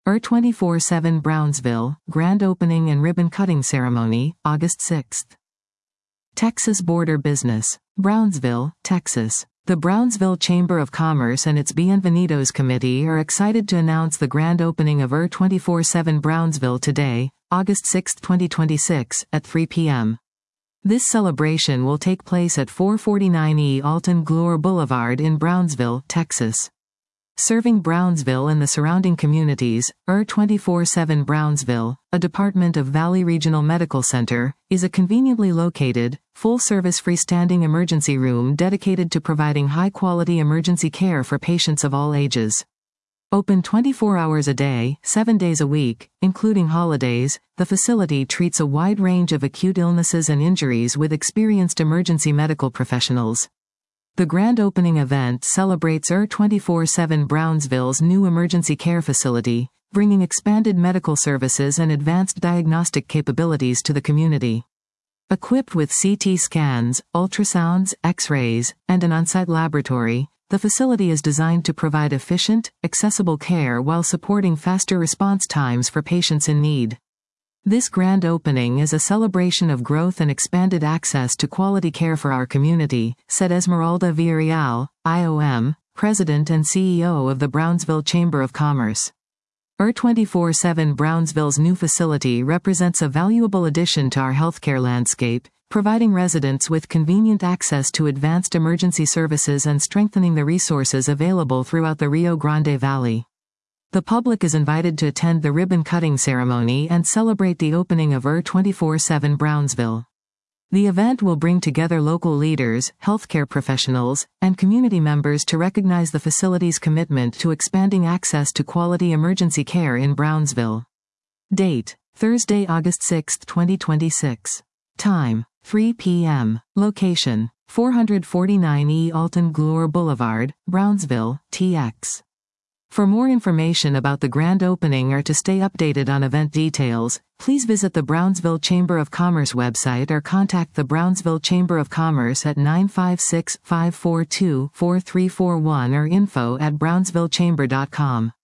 24/7 Brownsville, Grand Opening and Ribbon Cutting Ceremony, August 6. Texas Border Business. Brownsville, Texas. The Brownsville Chamber of Commerce and its Bienvenidos Committee are excited to announce the grand opening of 24/7 Brownsville today, August 6, 2026, at 3 p.m. This celebration will take place at 449 E. Alton Gloor Boulevard in Brownsville, Texas. Serving Brownsville and the surrounding communities, 24/7 Brownsville, a department of Valley Regional Medical Center, is a conveniently located, full-service freestanding emergency room dedicated to providing high-quality emergency care for patients of all ages. Open 24 hours a day, 7 days a week, including holidays, the facility treats a wide range of acute illnesses and injuries with experienced emergency medical professionals. The grand opening event celebrates 24/7 Brownsville's new emergency care facility, bringing expanded medical services and advanced diagnostic capabilities to the community. Equipped with CT scans, ultrasounds, X-rays, and an on-site laboratory, the facility is designed to provide efficient, accessible care while supporting faster response times for patients in need. This grand opening is a celebration of growth and expanded access to quality care for our community, said Esmeralda Villarreal, IOM, President and CEO of the Brownsville Chamber of Commerce. 24/7 Brownsville's new facility represents a valuable addition to our healthcare landscape, providing residents with convenient access to advanced emergency services and strengthening the resources available throughout the Rio Grande Valley. The public is invited to attend the ribbon cutting ceremony and celebrate the opening of 24/7 Brownsville. The event will bring together local leaders, healthcare professionals, and community members to recognize the facility's commitment to expanding access to quality emergency care in Brownsville. Date: Thursday, August 6, 2026. Time: 3 p.m. Location: 449 E. Alton Gloor Boulevard, Brownsville, TX. For more information about the grand opening or to stay updated on event details, please visit the Brownsville Chamber of Commerce website or contact the Brownsville Chamber of Commerce at 956-542-4341 or info@brownsvillechamber.com.